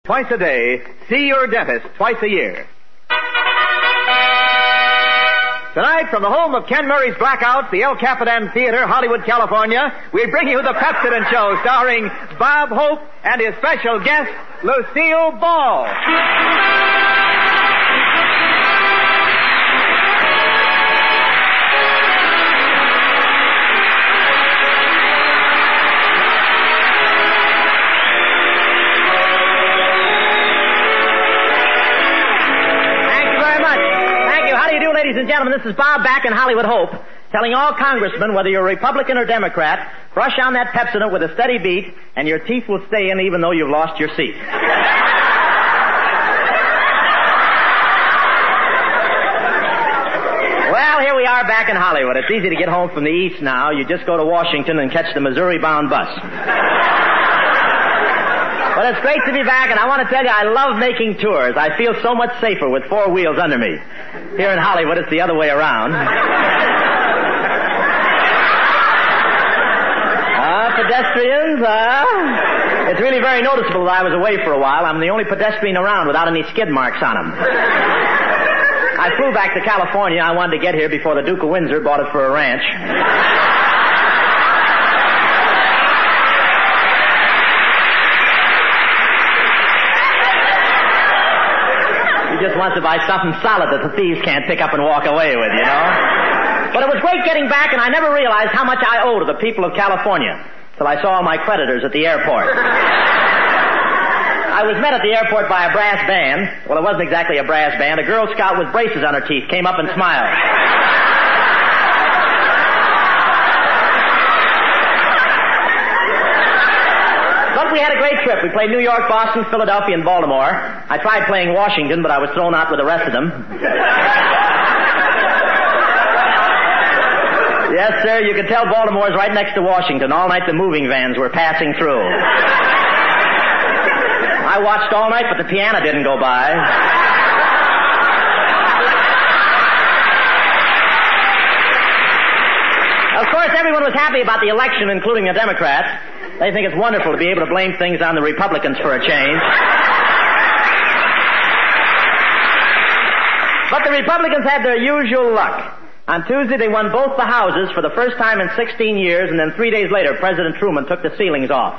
twice a day. See your dentist twice a year. Tonight, from the home of Ken Murray's Blackouts, the El Capitan Theater, Hollywood, California, we bring you the Pepsodent Show, starring Bob Hope and his special guest, Lucille Ball. Ladies and gentlemen, this is Bob back in Hollywood Hope, telling all congressmen, whether you're Republican or Democrat, brush on that Pepsodent with a steady beat, and your teeth will stay in even though you've lost your seat. Well, here we are back in Hollywood. It's easy to get home from the east now. You just go to Washington and catch the Missouri-bound bus. But it's great to be back, and I want to tell you, I love making tours. I feel so much safer with four wheels under me. Here in Hollywood, it's the other way around. Pedestrians, It's really very noticeable that I was away for a while. I'm the only pedestrian around without any skid marks on him. I flew back to California. I wanted to get here before the Duke of Windsor bought it for a ranch. Just wants to buy something solid that the thieves can't pick up and walk away with, you know? But it was great getting back, and I never realized how much I owe to the people of California till I saw all my creditors at the airport. I was met at the airport by a brass band. Well, it wasn't exactly a brass band. A Girl Scout with braces on her teeth came up and smiled. We had a great trip. We played New York, Boston, Philadelphia, and Baltimore. I tried playing Washington, but I was thrown out with the rest of them. Yes, sir, you could tell Baltimore's right next to Washington. All night the moving vans were passing through. I watched all night, but the piano didn't go by. Of course, everyone was happy about the election, including the Democrats. They think it's wonderful to be able to blame things on the Republicans for a change. But the Republicans had their usual luck. On Tuesday, they won both the houses for the first time in 16 years, and then 3 days later, President Truman took the ceilings off.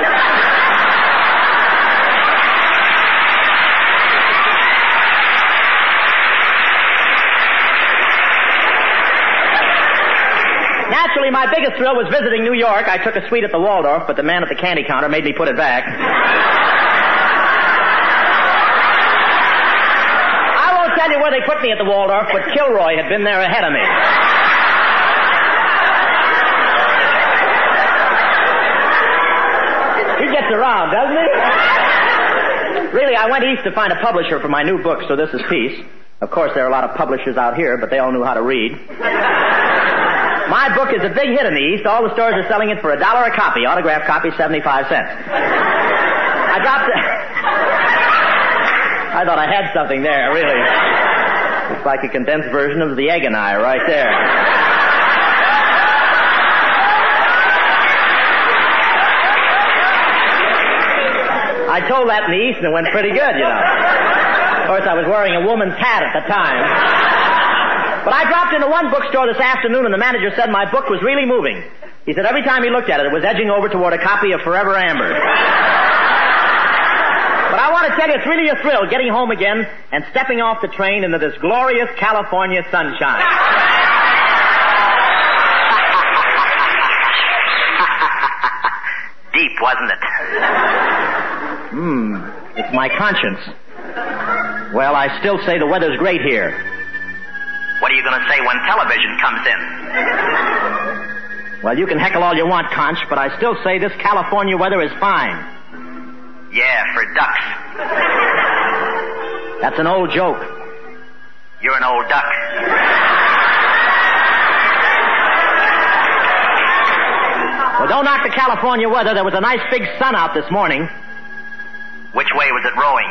Naturally, my biggest thrill was visiting New York. I took a suite at the Waldorf, but the man at the candy counter made me put it back. I won't tell you where they put me at the Waldorf, but Kilroy had been there ahead of me. He gets around, doesn't he? Really, I went east to find a publisher for my new book, So This Is Peace. Of course, there are a lot of publishers out here, but they all knew how to read. My book is a big hit in the East. All the stores are selling it for $1 a copy. Autographed copy, 75 cents. I dropped it. I thought I had something there, really. It's like a condensed version of the Egg and I right there. I told that in the East and it went pretty good, you know. Of course, I was wearing a woman's hat at the time. But I dropped into one bookstore this afternoon and the manager said my book was really moving. He said every time he looked at it, it was edging over toward a copy of Forever Amber. But I want to tell you, it's really a thrill getting home again and stepping off the train into this glorious California sunshine. Deep, wasn't it? It's my conscience. Well, I still say the weather's great here. What are you going to say when television comes in? Well, you can heckle all you want, Conch, but I still say this California weather is fine. Yeah, for ducks. That's an old joke. You're an old duck. Well, don't knock the California weather. There was a nice big sun out this morning. Which way was it rowing?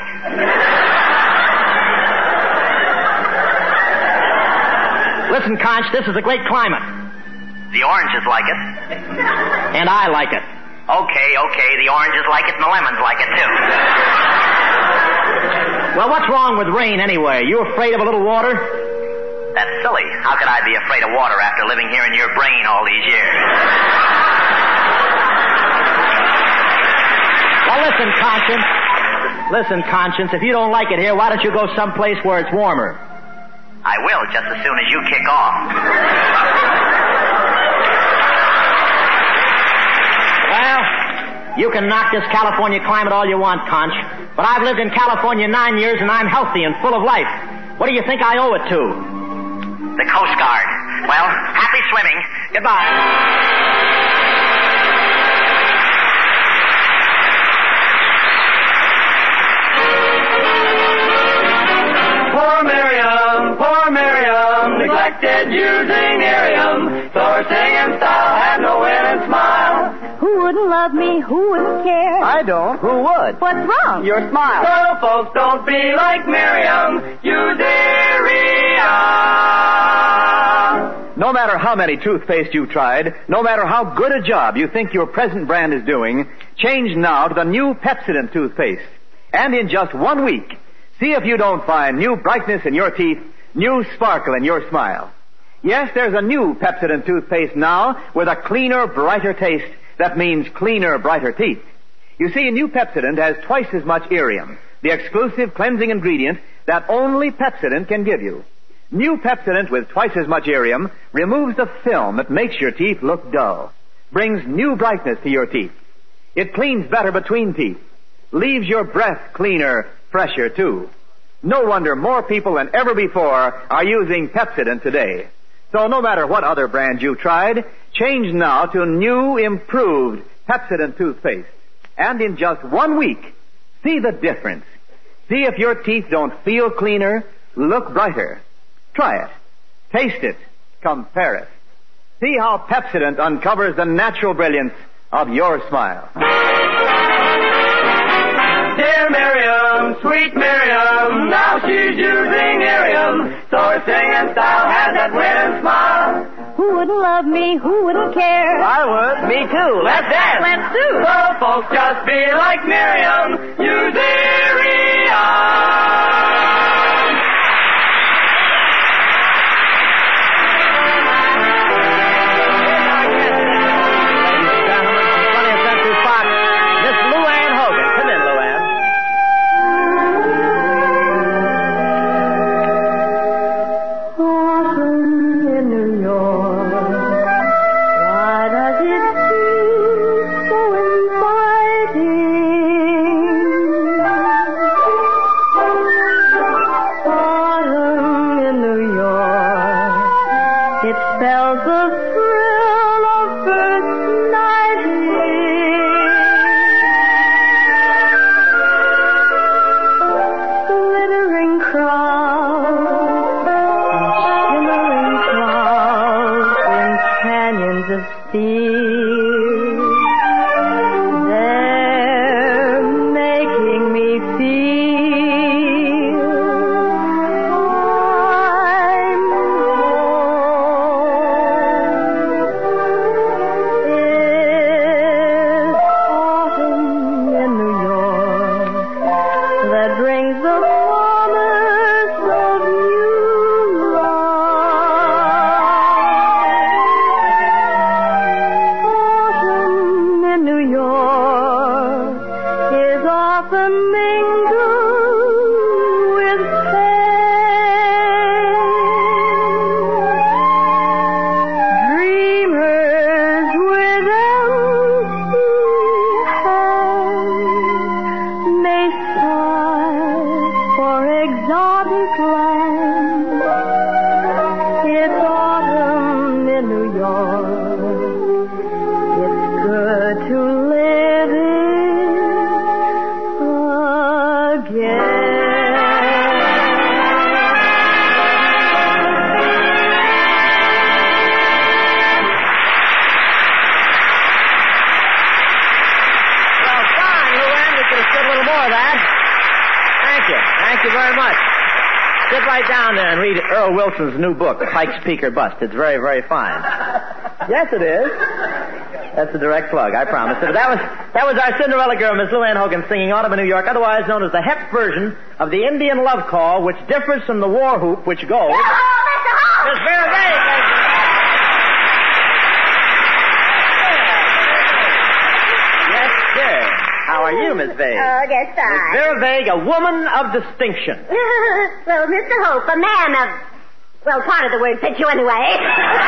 Listen, Conch, this is a great climate. The oranges like it. And I like it. Okay. The oranges like it and the lemons like it, too. Well, what's wrong with rain anyway? You afraid of a little water? That's silly. How could I be afraid of water after living here in your brain all these years? Well, listen, Conscience. Listen, Conscience, if you don't like it here, why don't you go someplace where it's warmer? I will, just as soon as you kick off. Well, you can knock this California climate all you want, Conch, but I've lived in California 9 years and I'm healthy and full of life. What do you think I owe it to? The Coast Guard. Well, happy swimming. Goodbye. Poor Miriam, neglected using Miriam, so her singing style had no winning smile. Who wouldn't love me? Who wouldn't care? I don't. Who would? What's wrong? Your smile. So folks don't be like Miriam, use Miriam. No matter how many toothpaste you've tried, no matter how good a job you think your present brand is doing, change now to the new Pepsodent toothpaste. And in just 1 week, see if you don't find new brightness in your teeth, new sparkle in your smile. Yes, there's a new Pepsodent toothpaste now with a cleaner, brighter taste that means cleaner, brighter teeth. You see, new Pepsodent has twice as much Irium, the exclusive cleansing ingredient that only Pepsodent can give you. New Pepsodent with twice as much Irium removes the film that makes your teeth look dull, brings new brightness to your teeth. It cleans better between teeth, leaves your breath cleaner, fresher too. No wonder more people than ever before are using Pepsodent today. So no matter what other brand you've tried, change now to new, improved Pepsodent toothpaste. And in just 1 week, see the difference. See if your teeth don't feel cleaner, look brighter. Try it. Taste it. Compare it. See how Pepsodent uncovers the natural brilliance of your smile. Dear Miriam, sweet Miriam, now she's using Miriam, so her singing style has that winning smile. Who wouldn't love me? Who wouldn't care? I would. Me too. Let's dance. Let's do it. So folks just be like Miriam, use Miriam. Earl Wilson's new book, Pike's Peak or Bust. It's very, very fine. Yes, it is. That's a direct plug, I promise. But that was our Cinderella girl, Miss Lou Ann Hogan, singing Autumn in New York, otherwise known as the Hep version of the Indian love call, which differs from the war whoop, which goes... Miss Vera Vague, thank you. Yes, sir. How are you, Miss Vague? Oh, just fine. Miss Vera Vague, a woman of distinction. Well, Mr. Hope, a man of... Well, part of the word fits you anyway.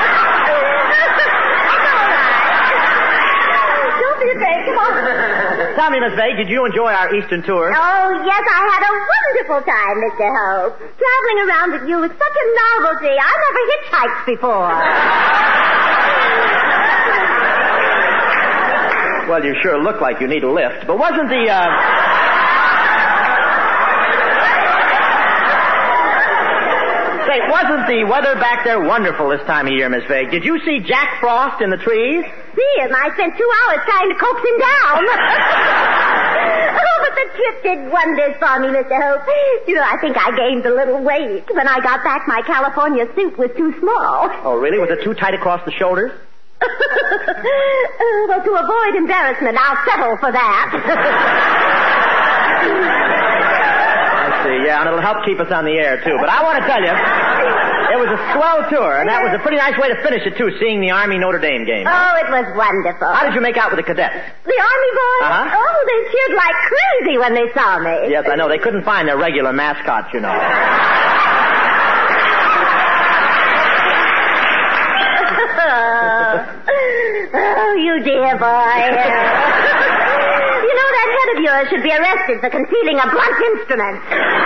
Don't be afraid. Come on. Tell me, Miss Vague, did you enjoy our Eastern tour? Oh, yes, I had a wonderful time, Mr. Hope. Traveling around with you was such a novelty. I never hitchhiked before. Well, you sure look like you need a lift. But wasn't the, Say, wasn't the weather back there wonderful this time of year, Miss Vague? Did you see Jack Frost in the trees? See him. I spent 2 hours trying to coax him down. Oh, but the trip did wonders for me, Mr. Hope. You know, I think I gained a little weight. When I got back, my California suit was too small. Oh, really? Was it too tight across the shoulders? Well, to avoid embarrassment, I'll settle for that. I see, yeah, and it'll help keep us on the air, too. But I want to tell you, it was a swell tour, and that was a pretty nice way to finish it, too, seeing the Army-Notre Dame game. Oh, it was wonderful. How did you make out with the cadets? The Army boys? Uh-huh. Oh, they cheered like crazy when they saw me. Yes, I know. They couldn't find their regular mascots, you know. Oh, you dear boy. You know, that head of yours should be arrested for concealing a blunt instrument.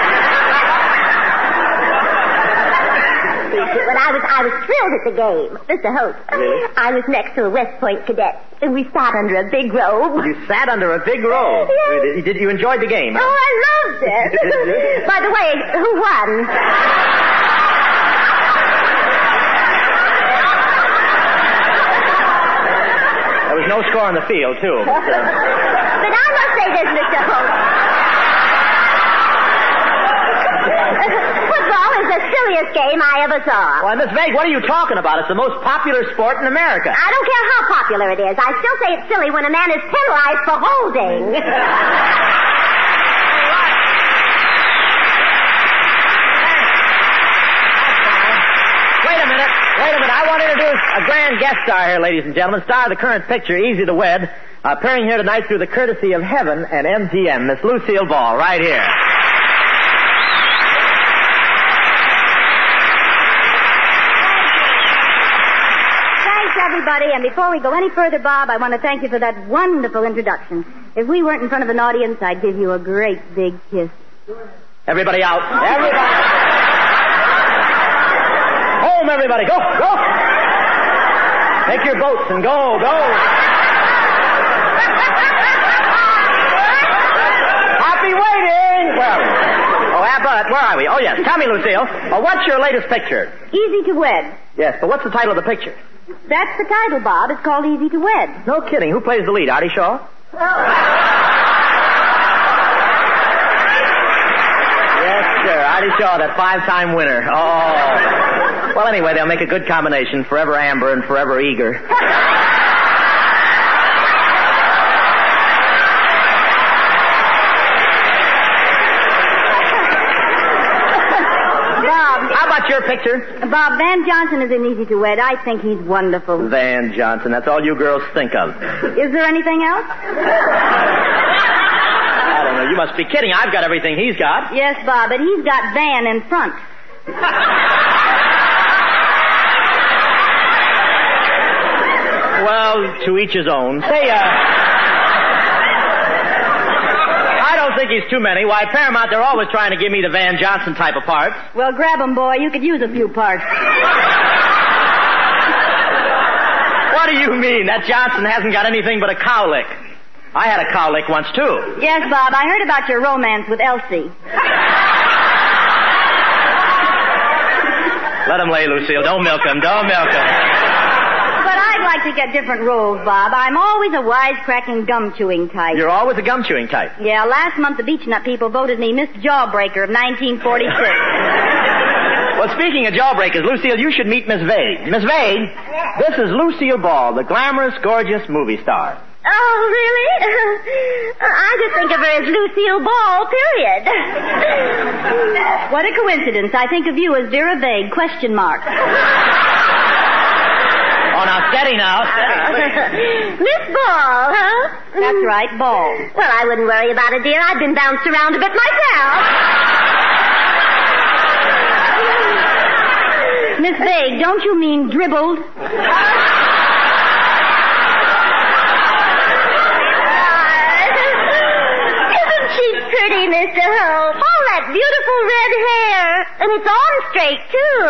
But I was thrilled at the game. Mr. Hope. Really? I was next to a West Point cadet, and we sat under a big robe. You sat under a big robe? Yes. Did you enjoy the game? Oh, I loved it. By the way, who won? There was no score on the field, too. But I must say this, Mr. Hope. Football is the silliest game I ever saw. Why, Miss Vague, what are you talking about? It's the most popular sport in America. I don't care how popular it is. I still say it's silly when a man is penalized for holding. Wait a minute. I want to introduce a grand guest star here, ladies and gentlemen. Star of the current picture, Easy to Wed. Appearing here tonight through the courtesy of Heaven and MGM, Miss Lucille Ball, right here. Thanks, everybody. And before we go any further, Bob, I want to thank you for that wonderful introduction. If we weren't in front of an audience, I'd give you a great big kiss. Everybody out. Everybody. Home, everybody. Go. Take your boats and go. Happy waiting. Where are we? But where are we? Oh, yes. Tell me, Lucille, what's your latest picture? Easy to Wed. Yes, but what's the title of the picture? That's the title, Bob. It's called Easy to Wed. No kidding. Who plays the lead? Artie Shaw? Yes, sir. Artie Shaw, that 5-time winner. Oh. Well, anyway, they'll make a good combination. Forever Amber and Forever Eager. How about your picture? Bob, Van Johnson is in Easy to Wed. I think he's wonderful. Van Johnson. That's all you girls think of. Is there anything else? I don't know. You must be kidding. I've got everything he's got. Yes, Bob, but he's got Van in front. Well, to each his own. Say, I don't think he's too many. Why, Paramount, they're always trying to give me the Van Johnson type of parts. Well, grab 'em, boy. You could use a few parts. What do you mean? That Johnson hasn't got anything but a cowlick. I had a cowlick once, too. Yes, Bob. I heard about your romance with Elsie. Let him lay, Lucille. Don't milk him. Don't milk him. But I'd like to get different roles, Bob. I'm always a wisecracking, gum-chewing type. You're always a gum-chewing type. Yeah, last month the Beechnut people voted me Miss Jawbreaker of 1946. Well, speaking of jawbreakers, Lucille, you should meet Miss Vague. Miss Vague, this is Lucille Ball, the glamorous, gorgeous movie star. Oh, really? I just think of her as Lucille Ball, period. What a coincidence. I think of you as Vera Vague, question mark. Oh, now, steady now. Miss Ball, huh? That's right, Ball. Well, I wouldn't worry about it, dear. I've been bounced around a bit myself. Miss Vague, don't you mean dribbled? Isn't she pretty, Mr. Hope? All that beautiful red hair. And it's on straight, too.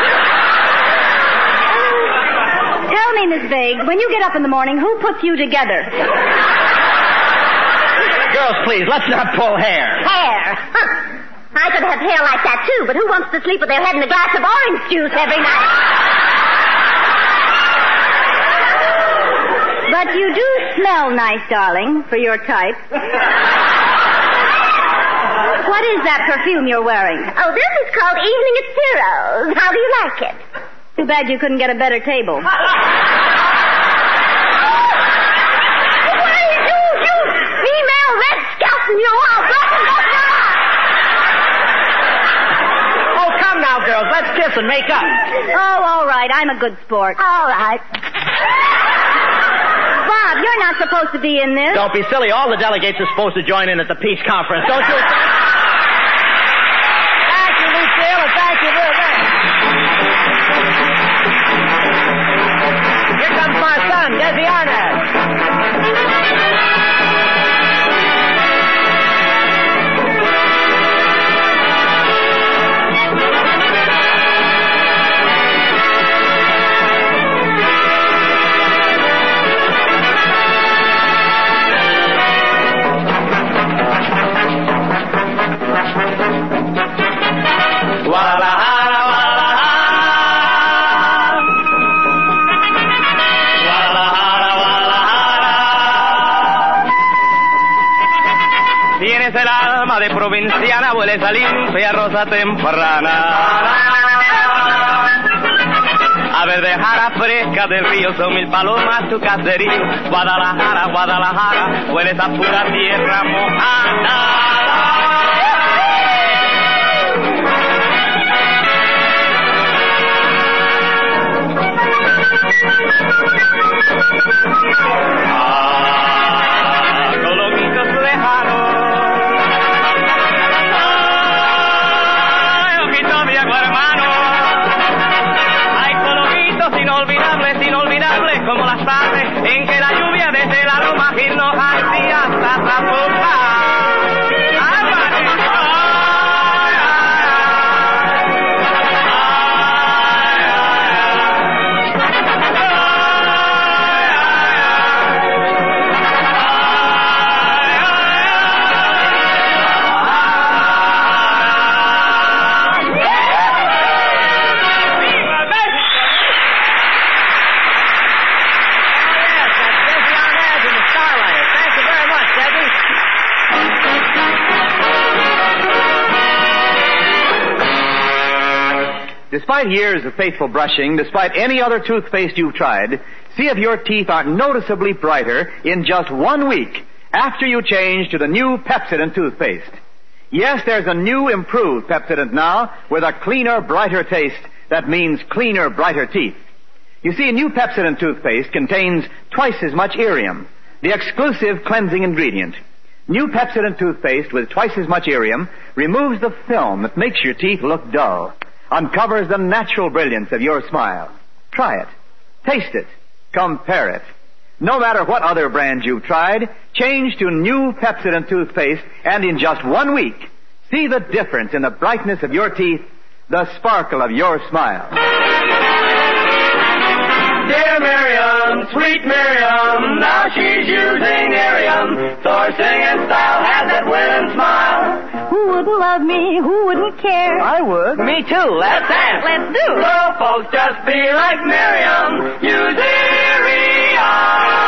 Tell me, Miss Vague, when you get up in the morning, who puts you together? Girls, please, let's not pull hair. Hair? Huh. I could have hair like that, too, but who wants to sleep with their head in a glass of orange juice every night? But you do smell nice, darling, for your type. What is that perfume you're wearing? Oh, this is called Evening at Ciro's. How do you like it? Too bad you couldn't get a better table. Why, you female red skeleton, you all Oh, come now, girls. Let's kiss and make up. Oh, all right. I'm a good sport. All right. Bob, you're not supposed to be in this. Don't be silly. All the delegates are supposed to join in at the peace conference. Don't you? Thank you, Lucille, and thank you very much. Here comes my son, Desi Arnaz. Tienes el alma de provinciana, hueles a limpia rosa temprana. A verdejara fresca del río, son mil palomas tu caserío. Guadalajara, Guadalajara, hueles a pura tierra mojada. Coloquitos lejanos. Ay, ojito viejo hermano. Hay coloquitos inolvidables, inolvidables como las tardes en que la lluvia desde la loma nos hacía hasta Zapopan. Despite years of faithful brushing, despite any other toothpaste you've tried, see if your teeth are noticeably brighter in just 1 week after you change to the new Pepsodent toothpaste. Yes, there's a new, improved Pepsodent now with a cleaner, brighter taste that means cleaner, brighter teeth. You see, new Pepsodent toothpaste contains twice as much Irium, the exclusive cleansing ingredient. New Pepsodent toothpaste with twice as much Irium removes the film that makes your teeth look dull, uncovers the natural brilliance of your smile. Try it. Taste it. Compare it. No matter what other brand you've tried, change to new Pepsodent toothpaste, and in just 1 week, see the difference in the brightness of your teeth, the sparkle of your smile. Dear Miriam, sweet Miriam, now she's using Irium, so her singing style has that winning smile. Who wouldn't love me? Who wouldn't care? I would. Me too. Let's dance. Let's do it. So folks, just be like Miriam, use Irium.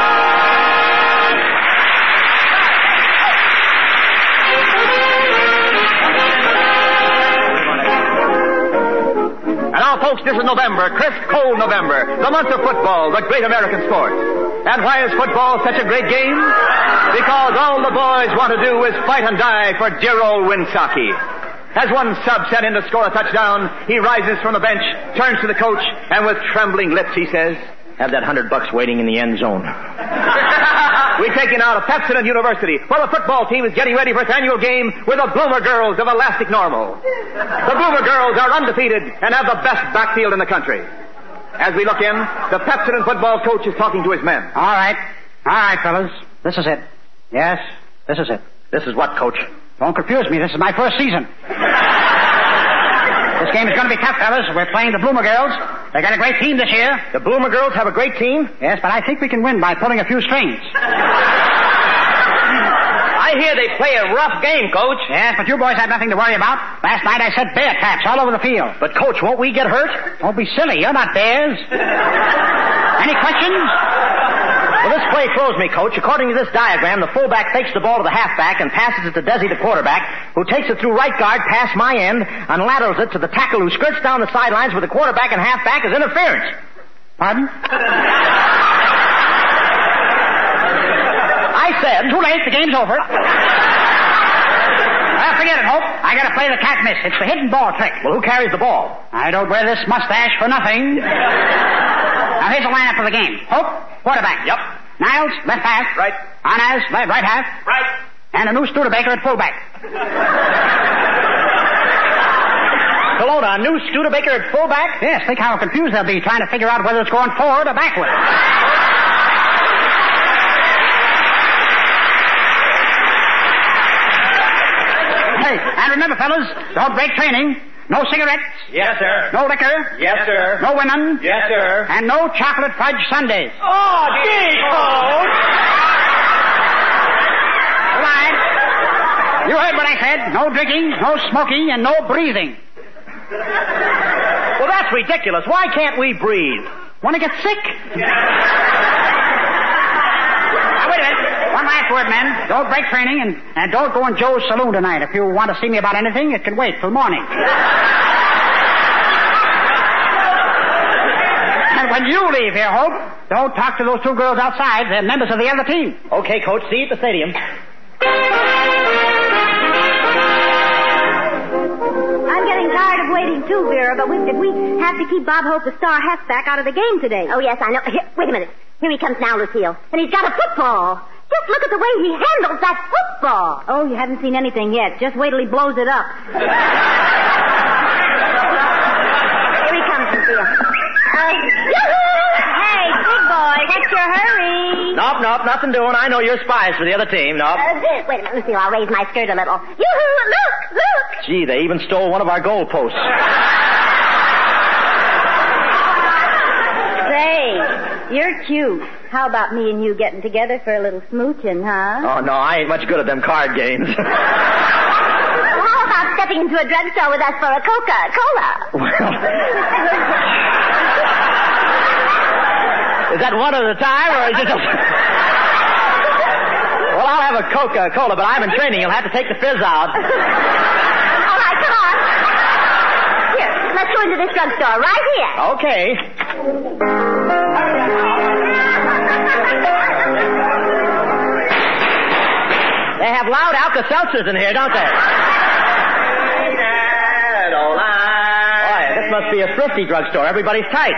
Now, folks, this is November, crisp, cold November, the month of football, the great American sport. And why is football such a great game? Because all the boys want to do is fight and die for dear old Winsocki. As one sub sent in to score a touchdown, he rises from the bench, turns to the coach, and with trembling lips he says, Have that $100 waiting in the end zone. We're taking out of Pepsin University, where the football team is getting ready for its annual game with the Bloomer Girls of Elastic Normal. The Bloomer Girls are undefeated and have the best backfield in the country. As we look in, the Pepsin football coach is talking to his men. All right, fellas. This is it. Yes, this is it. This is what, Coach? Don't confuse me. This is my first season. This game is going to be tough, fellas. We're playing the Bloomer Girls. They got a great team this year. The Bloomer Girls have a great team? Yes, but I think we can win by pulling a few strings. I hear they play a rough game, Coach. Yes, but you boys have nothing to worry about. Last night I set bear traps all over the field. But, Coach, won't we get hurt? Don't be silly. You're not bears. Any questions? Well, this play throws me, Coach. According to this diagram, the fullback fakes the ball to the halfback and passes it to Desi, the quarterback, who takes it through right guard past my end and laterals it to the tackle who skirts down the sidelines with the quarterback and halfback as interference. Pardon? I said... Too late. The game's over. Well, forget it, Hope. I gotta play the can't miss. It's the hidden ball trick. Well, who carries the ball? I don't wear this mustache for nothing. Now, here's the lineup for the game. Hope, quarterback. Yep. Niles, left half. Right. Arnaz, right half. Right. And a new Studebaker at fullback. Kelowna, a new Studebaker at fullback? Yes, think how confused they'll be trying to figure out whether it's going forward or backward. Hey, and remember, fellas, don't break training. No cigarettes. Yes, sir. No liquor. Yes, sir. No women. Yes, sir. And no chocolate fudge sundaes. Oh, gee, Coach! All right. You heard what I said. No drinking, no smoking, and no breathing. Well, that's ridiculous. Why can't we breathe? Want to get sick? Now, wait a minute. One last word, men. Don't break training, and don't go in Joe's saloon tonight. If you want to see me about anything, it can wait till morning. And when you leave here, Hope, don't talk to those two girls outside. They're members of the other team. Okay, Coach. See you at the stadium. I'm getting tired of waiting too, Vera, but we have to keep Bob Hope, the star halfback, out of the game today. Oh, yes, I know. Here, wait a minute. Here he comes now, Lucille. And he's got a football. Just look at the way he handles that football. Oh, you haven't seen anything yet. Just wait till he blows it up. Here he comes, Lucille. Hey, big boy, what's your hurry? Nope, nothing doing. I know you're spies for the other team. Nope. Wait a minute, Lucille. I'll raise my skirt a little. Yoo-hoo! Look! Gee, they even stole one of our goalposts. Say, you're cute. How about me and you getting together for a little smooching, huh? Oh, no, I ain't much good at them card games. How about stepping into a drugstore with us for a Coca-Cola? Well... Is that one at a time, or is it just... Well, I'll have a Coca-Cola, but I'm in training. You'll have to take the fizz out. All right, come on. Here, let's go into this drugstore right here. Okay. They have loud Alka-Seltzers in here, don't they? Boy, this must be a thrifty drugstore. Everybody's tight.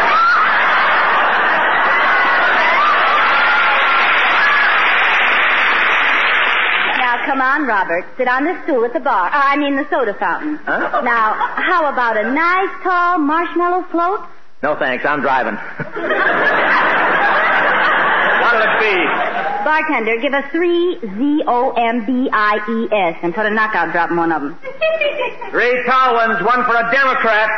Come on, Robert. Sit on this stool at the bar. The soda fountain. Huh? Now, how about a nice, tall marshmallow float? No, thanks. I'm driving. What'll it be? Bartender, give us 3 ZOMBIES and put a knockout drop in one of them. 3 tall ones, one for a Democrat.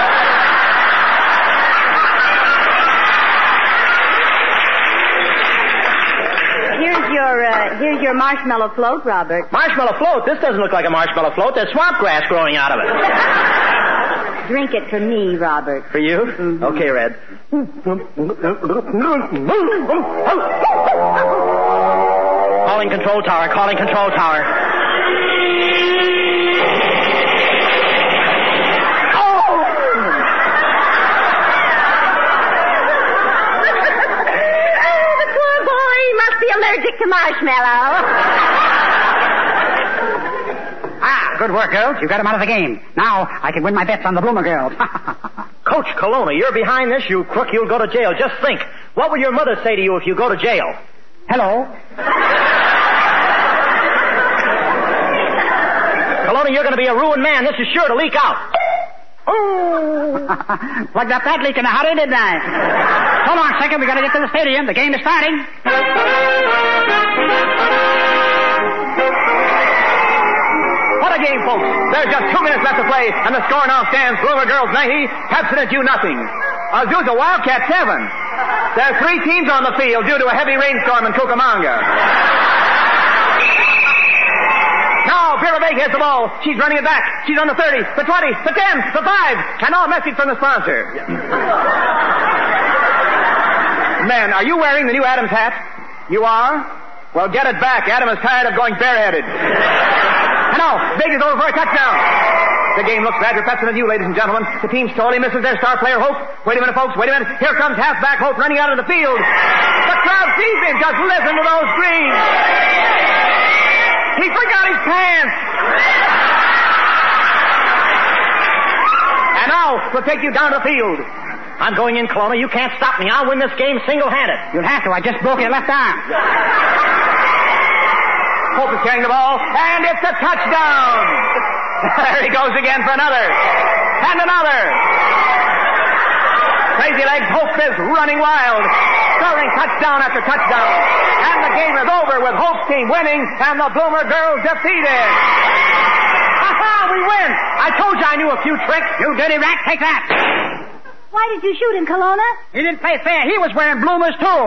Here's your marshmallow float, Robert. Marshmallow float? This doesn't look like a marshmallow float. There's swamp grass growing out of it. Drink it for me, Robert. For you? Mm-hmm. Okay, Red. Calling control tower. to Marshmallow. Good work, girls. You got him out of the game. Now I can win my bets on the Bloomer girls. Coach Colonna, you're behind this, you crook. You'll go to jail. Just think. What will your mother say to you if you go to jail? Hello. Colonna, you're going to be a ruined man. This is sure to leak out. Oh. Plugged up that leak in a hurry, didn't I? Hold on a second. We got to get to the stadium. The game is starting. What a game, folks. There's just 2 minutes left to play, and the score now stands Bloomer Girls 90, Pepsin at you nothing. Azusa Wildcat 7. There are 3 teams on the field due to a heavy rainstorm in Cucamonga. Now, Vera Vega has the ball. She's running it back. She's on the 30, the 20, the 10, the 5. And now a message from the sponsor. Men, are you wearing the new Adams hat? You are? Well, get it back. Adam is tired of going bareheaded. And now, Vegas over for a touchdown. The game looks bad for Pepsin and you, ladies and gentlemen. The team sorely misses their star player, Hope. Wait a minute, folks. Wait a minute. Here comes halfback Hope running out of the field. The crowd sees him. Just listen to those screams. He forgot his pants. And now, we'll take you down to the field. I'm going in, Colonna. You can't stop me. I'll win this game single-handed. You'll have to. I just broke your left arm. Hope is carrying the ball, and it's a touchdown. There he goes again for another. And another. Crazy Legs Hope is running wild, scoring touchdown after touchdown. And the game is over with Hope's team winning and the Bloomer Girls defeated. Ha-ha, we win. I told you I knew a few tricks. You dirty rat, take that. Why did you shoot him, Colonna? He didn't play fair. He was wearing bloomers, too.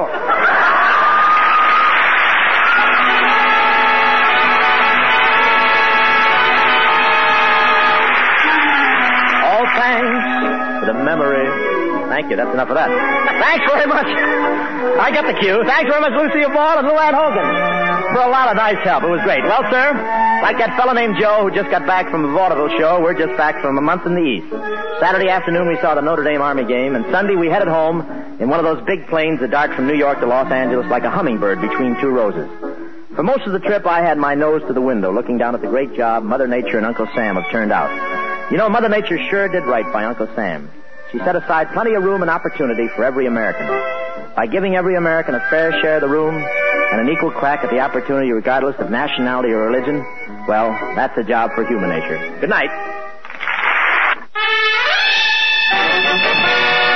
All thanks to the memory. Thank you. That's enough of that. Thanks very much. I got the cue. Thanks very much, Lucille Ball and Lou Ann Hogan, for a lot of nice help. It was great. Well, sir, like that fellow named Joe who just got back from a vaudeville show, we're just back from a month in the East. Saturday afternoon, we saw the Notre Dame Army game, and Sunday we headed home in one of those big planes that dart from New York to Los Angeles like a hummingbird between 2 roses. For most of the trip, I had my nose to the window, looking down at the great job Mother Nature and Uncle Sam have turned out. You know, Mother Nature sure did right by Uncle Sam. She set aside plenty of room and opportunity for every American. By giving every American a fair share of the room and an equal crack at the opportunity regardless of nationality or religion, well, that's a job for human nature. Good night.